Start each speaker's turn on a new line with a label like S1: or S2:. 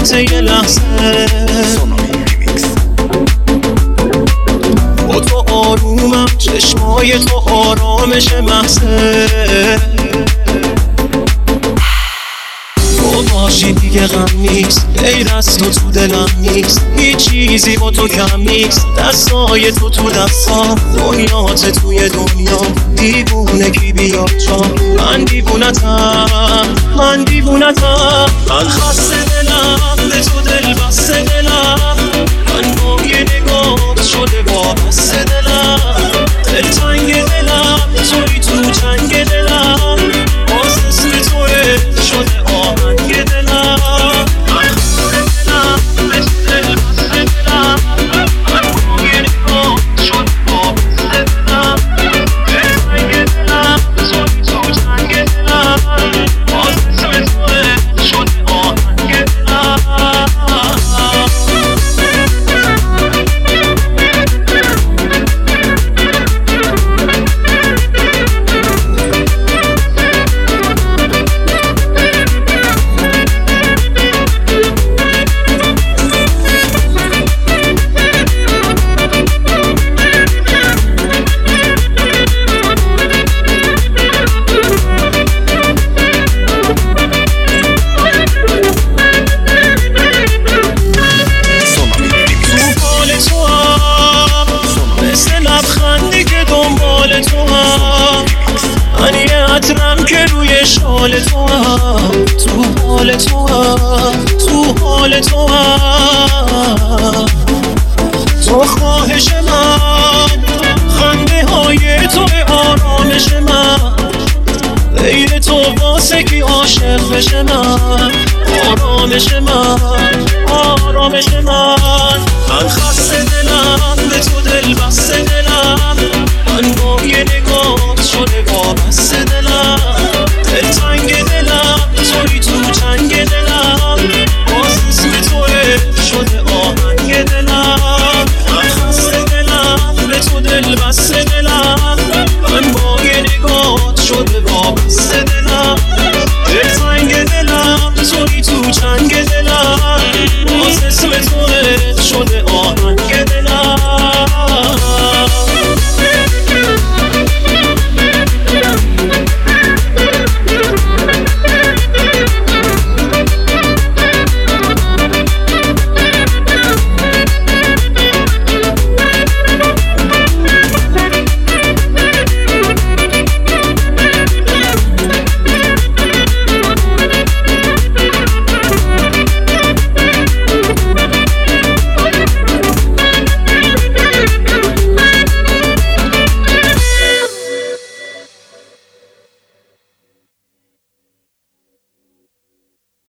S1: واسه یه لحظه با تو آرومم، چشمای تو آرامش محضه تو باشی دیگه غم نیست، غیر از تو تو دلم نیست، هیچ چیزی با تو کم نیست، دستای تو تو دستام، دنیات توی دنیا، دیوونگی بیاد جا، من دیوونتم، من دیوونتم، من خسته دلم به تو دل بسته دلم، من با یه نگاه شده با بسته دلم، دل تنگ دلم توی تو جنگ دلم، باز اسم توه شده آهنگ دلم، من خسته دلم به تو دل بسته دلم، من با یه نگاه شده با بسته دلم، دل تنگ دلم توی تو جنگ دلم، باز اسم توه شده آهنگ دلم. که روی شال تو هم، تو حال تو هم، تو حال تو هم، تو خواهش من، خنده های تو آرامش من، غیر تو واسه کی عاشق بشه من، آرامش من.